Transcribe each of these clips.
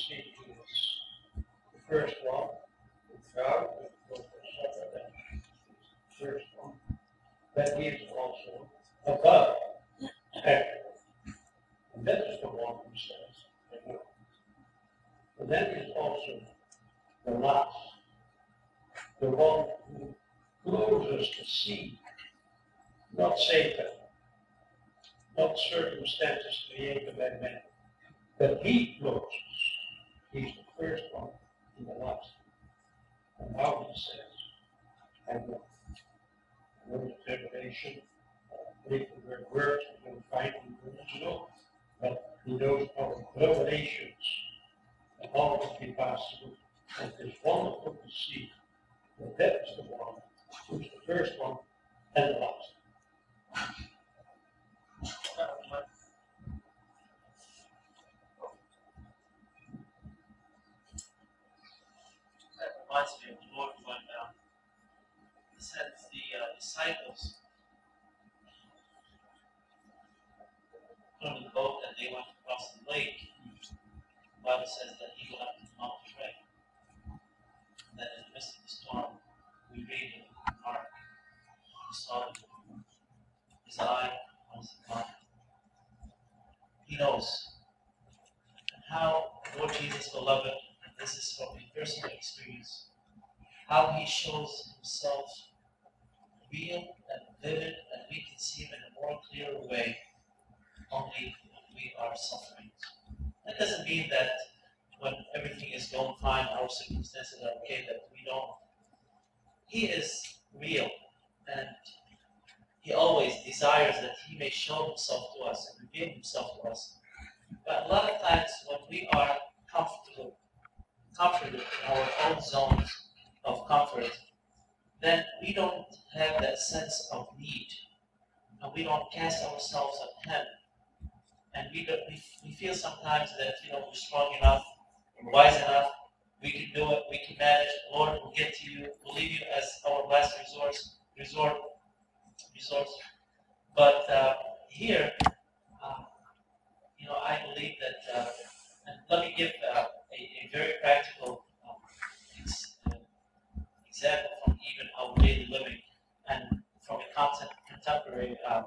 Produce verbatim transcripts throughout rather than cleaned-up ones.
see he is the first one with God, with the first one. That he is also above everyone. And that is the one who says, Amen. But then is also the last, the one who closes the sea, not Satan, not circumstances created by man, but he closes. He's the first one and the last. And now he says, Amen. I know the revelation, uh, the word words we can find in the original, but he knows our revelations and all that we pass through. And it is wonderful to see that that is the one who's the first one and the last. That reminds me of the Lord when um, he sent the uh, disciples on the boat and they went across the lake. The Bible says that he went up to the mountain to pray. And then in the midst of the storm, we read in Mark, he saw his eye on his God. He knows. And how Lord Jesus, beloved, and this is from a personal experience, how he shows himself real and vivid, and we can see him in a more clear way only when we are suffering. That doesn't mean that when everything is going fine, our circumstances are okay, that we don't. He is real, and he always desires that he may show himself to us and reveal himself to us. But a lot of times when we are comfortable, comforted in our own zones of comfort, then we don't have that sense of need, and we don't cast ourselves on him. And we, don't, we we feel sometimes that, you know, we're strong enough, we're wise enough, we can do it, we can manage. Lord, we'll get to you, we'll leave you as our last resource, resort, resource. But uh, here, um, you know, I believe that, uh, and let me give uh, a, a very practical um, ex- uh, example from even our daily living and from a content, contemporary um,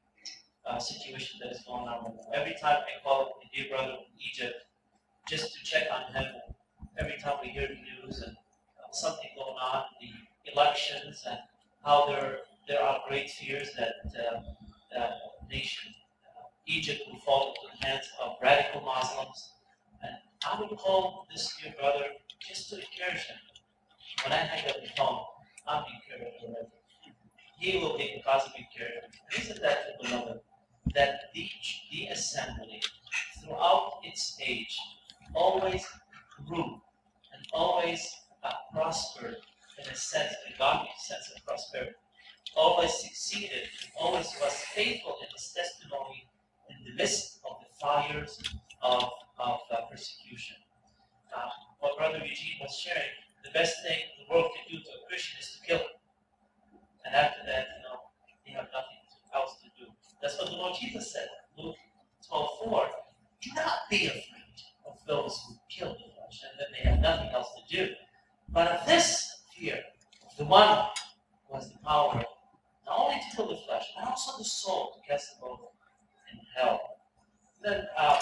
uh, situation that is going on right now. Every time I call a dear brother in Egypt just to check on him, every time we hear the news and uh, something going on, the elections, and how there there are great fears that uh, that nation, uh, Egypt, will fall into the hands of radical Muslims. And I would call this dear brother just to encourage him. When I hang up the phone, I'm encouraged already. He will be positively encouraged. Isn't that the beloved? That the, the assembly, throughout its age, always grew and always uh, prospered in a sense, a godly sense of prosperity. Always succeeded, always was faithful in his testimony in the midst of the fires of, of uh, persecution. Uh, what Brother Eugene was sharing, the best thing the world can do to a Christian is to kill him. And after that, you know, they have nothing else to do. That's what the Lord Jesus said, Luke twelve four. Do not be afraid of those who kill the flesh, and then they have nothing else to do. But of this fear, the one who has the power not only to kill the flesh, but also the soul to cast them both in hell. Then uh,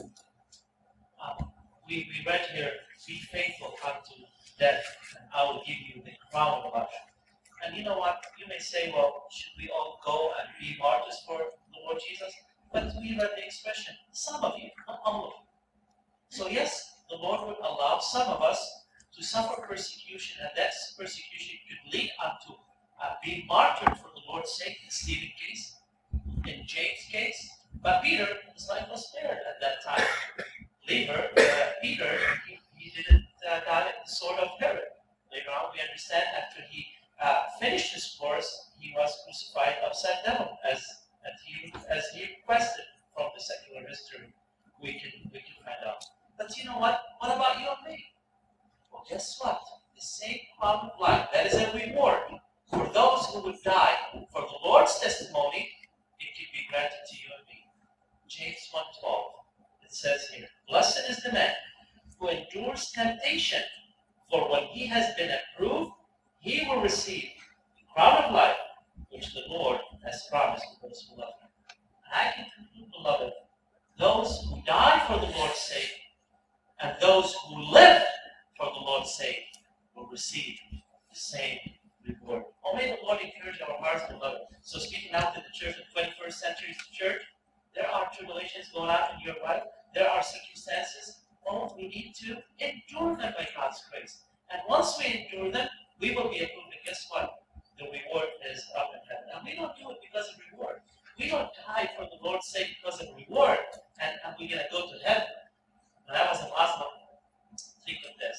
uh, we, we read here, be faithful unto death, and I will give you the crown of life. And you know what? You may say, well, should we all go and be martyrs for the Lord Jesus? But we read the expression, some of you, not all of you. So yes, the Lord would allow some of us to suffer persecution, and that persecution could lead unto uh, being martyred for the Lord's sake, in Stephen's case, in James' case. But Peter, his life was spared at that time. Later, uh, Peter, he, he didn't uh, die at the sword of Herod. Later on, we understand after he uh, finished his course, he was crucified upside down, as as he as he requested from the secular history. We can we can find out. But you know what? What about you and me? Well, guess what? The same crown of life, that is a reward for those who would die for the Lord's testimony. It can be granted to you and me. James one twelve. It says here, blessed is the man who who endures temptation. For when he has been approved, he will receive the crown of life, which the Lord has promised to those who love him. And I can conclude, beloved, those who die for the Lord's sake and those who live for the Lord's sake will receive the same reward. Oh, may the Lord encourage our hearts, beloved. So speaking now to the church, the twenty-first century church, there are tribulations going on in your life. There are circumstances. Oh, we need to endure them by God's grace. And once we endure them, we will be approved. And guess what? The reward is up in heaven. And we don't do it because of reward. We don't die for the Lord's sake because of reward. And, and we're going to go to heaven. When I was in Muslim, think of this.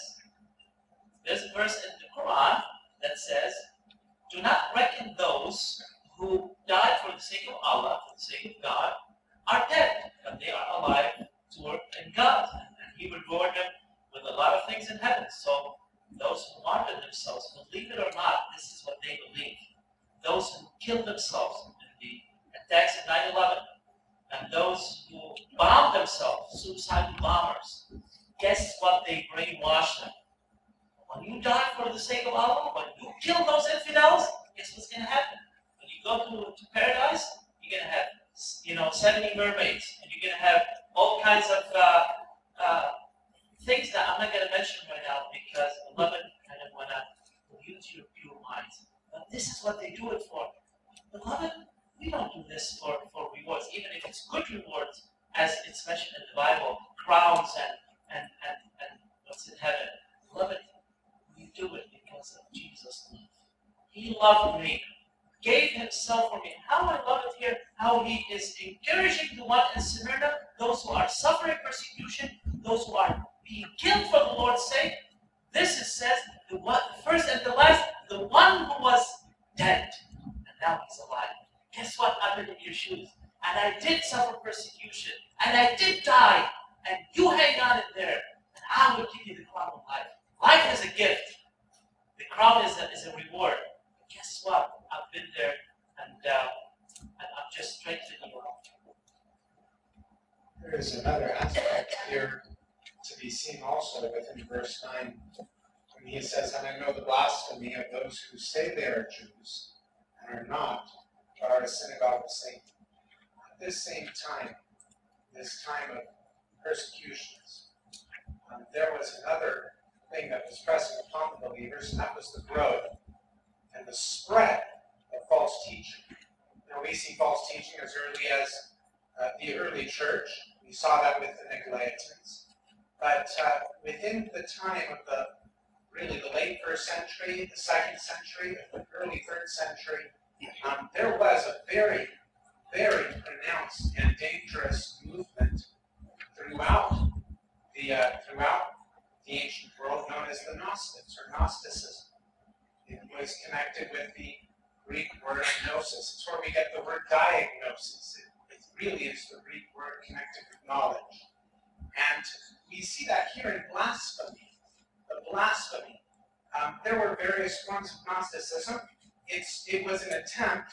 There's a verse in the Quran that says, do not reckon those who died for the sake of Allah, for the sake of God, are dead, but they are alive to work in God. And, and He will reward them with a lot of things in heaven. So those who martyr themselves, believe it or not, this is what they believe. Those who kill themselves in the attacks of nine eleven, and those who bomb themselves, suicidal bombers, guess what they brainwash them? When you die for the sake of Allah, when you kill those infidels, guess what's going to happen? When you go to, to paradise, you're going to have, you know, seventy mermaids, and you're going to have all kinds of uh, uh, things that I'm not going to mention right now because beloved kind of want to use your pure minds. But this is what they do it for. Beloved, we don't do this for, for rewards, even if it's good rewards, as it's mentioned in the Bible, crowns and and and, and what's in heaven. Beloved, we do it because of Jesus' love. He loved me, gave himself for me. How I love it here, how he is encouraging the one in Smyrna, those who are suffering persecution, those who are being killed for the Lord's sake. This is says the one, the first and the last, the one who was dead, and now he's alive. Guess what? I've been in your shoes, and I did suffer persecution, and I did die, and you hang on in there, and I will give you the crown of life. Life is a gift. The crown is a, is a reward. But guess what? I've been there, and, uh, and I'm just strengthening you up. There is another aspect here to be seen also within verse nine, when he says, and I know the blasphemy of those who say they are Jews and are not, but are a synagogue of Satan. At this same time, this time of persecutions, um, there was another thing that was pressing upon the believers, and that was the growth and the spread of false teaching. Now we see false teaching as early as uh, the early church. We saw that with the Nicolaitans. But uh, within the time of the, really the late first century, the second century, the early third century, um, there was a very, very pronounced and dangerous movement throughout the uh, throughout the ancient world known as the Gnostics or Gnosticism. It was connected with the Greek word gnosis. It's where we get the word diagnosis. It, it really is the Greek word connected with knowledge. And we see that here in blasphemy. The blasphemy. Um, there were various forms of Gnosticism. It's, it was an attempt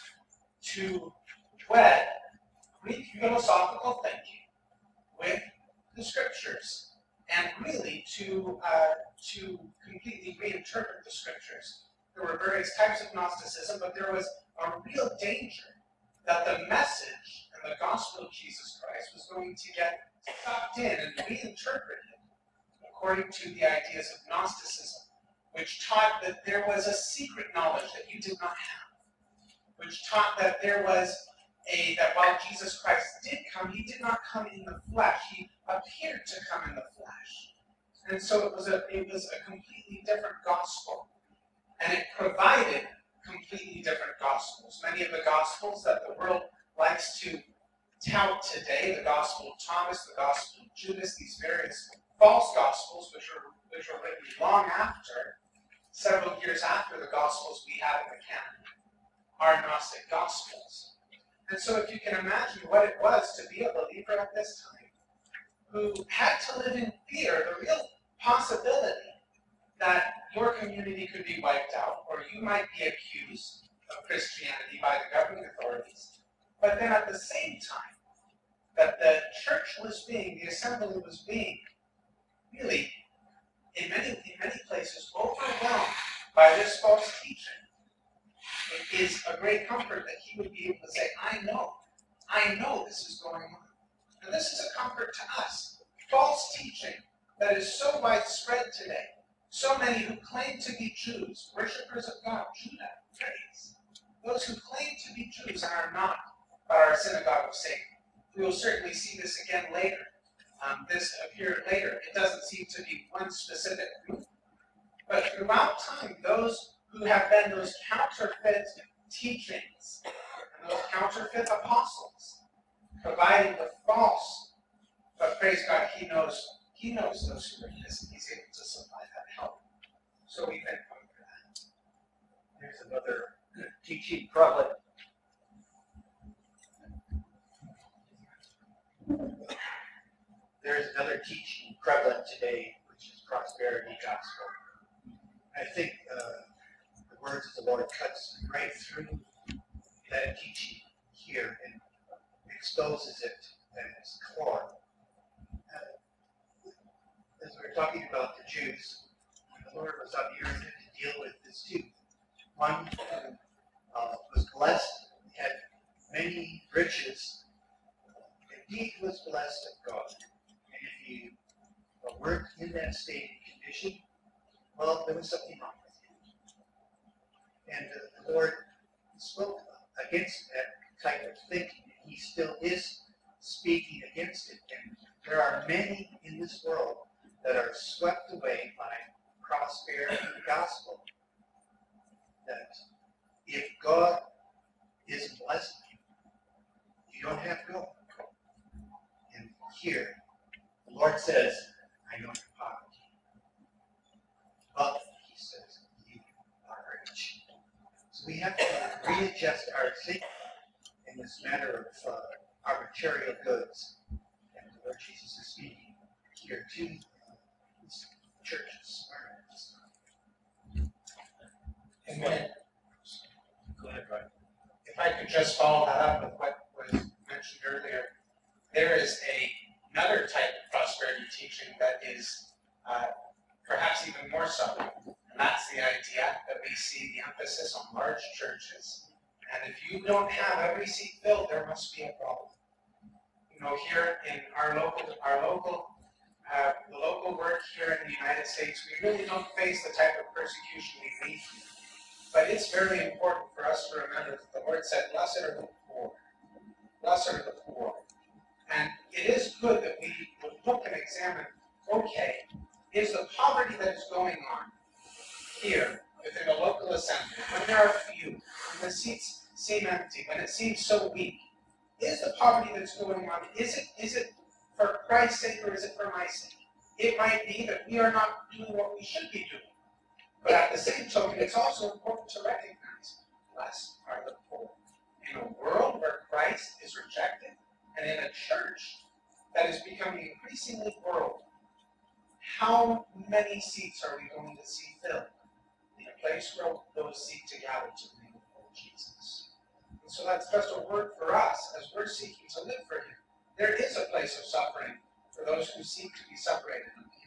to wed Greek philosophical thinking with the scriptures, and really to uh, to completely reinterpret the scriptures. There were various types of Gnosticism, but there was a real danger that the message and the gospel of Jesus Christ was going to get sucked in and reinterpreted according to the ideas of Gnosticism, which taught that there was a secret knowledge that you did not have, which taught that there was a, that while Jesus Christ did come, he did not come in the flesh. He appeared to come in the flesh. And so it was a, it was a completely different gospel. And it provided completely different gospels. Many of the gospels that the world likes to tout today, the Gospel of Thomas, the Gospel of Judas, these various false gospels, which were, which were written long after, several years after the gospels we have in the canon, are Gnostic gospels. And so if you can imagine what it was to be a believer at this time, who had to live in fear, the real possibility that your community could be wiped out, or you might be accused of Christianity by the governing authorities, but then at the same time, that the church was being, the assembly was being really in many, in many places overwhelmed by this false teaching, it is a great comfort that he would be able to say, I know, I know this is going on. And this is a comfort to us. False teaching that is so widespread today. So many who claim to be Jews, worshippers of God, Judah, praise. Those who claim to be Jews and are not, but are a synagogue of Satan. We will certainly see this again later. Um, this appeared later. It doesn't seem to be one specific group. But throughout time, those who have been those counterfeit teachings and those counterfeit apostles, providing the false, but praise God, he knows, he knows those who are his, and he's able to supply that help. So we thank God for that. Here's another teaching prevalent. There is another teaching prevalent today, which is prosperity gospel. I think uh, the words of the Lord cuts right through that teaching here and exposes it at its core. Uh, as we were talking about the Jews, the Lord was on the earth to deal with this too. One who uh, was blessed, had many riches, indeed was blessed of God. And if you uh, weren't in that state and condition, well, there was something wrong with you. And uh, the Lord spoke against that type of thinking. He still is speaking against it. And there are many in this world that are swept away by prosperity gospel. That if God isn't blessing you, you don't have to go. And here, the Lord says, I know your poverty. But, he says, you are rich. So we have to readjust our thinking in this matter of uh, our material goods. And the Lord Jesus is speaking here to uh, this churches. Amen. Go ahead, Brian. If I could just follow that up with what was mentioned earlier, there is a, another type of prosperity teaching that is uh, perhaps even more subtle, and that's the idea that we see the emphasis on large churches. And if you don't have every seat filled, there must be a problem. You know, here in our local, our local, uh, the local work here in the United States, we really don't face the type of persecution we need. But it's very important for us to remember that the Lord said, blessed are the poor. Blessed are the poor. And it is good that we would look and examine, okay, is the poverty that is going on here within a local assembly, when there are few, when the seats seem empty, when it seems so weak, is the poverty that's going on, is it is it for Christ's sake or is it for my sake? It might be that we are not doing what we should be doing. But at the same token, it's also important to recognize, blessed are the poor. In a world where Christ is rejected, and in a church that is becoming increasingly worldly, how many seats are we going to see filled in a place where those seek to gather to the name of the Lord Jesus? And so that's just a word for us as we're seeking to live for Him. There is a place of suffering for those who seek to be separated from Him.